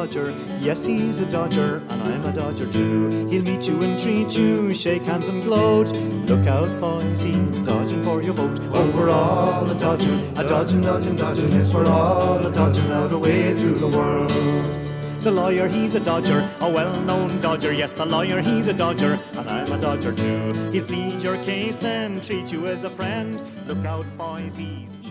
dodger. Yes, he's a dodger, and I'm a dodger too. He'll meet you and treat you, shake hands and gloat. Look out, boys, he's dodging for your vote. Oh, we're all a dodging, dodging, dodging. Yes, we're all a dodging out the way through the world. The lawyer, he's a dodger, a well-known dodger. Yes, the lawyer, he's a dodger, and I'm a dodger too. He'll plead your case and treat you as a friend. Look out, boys, he's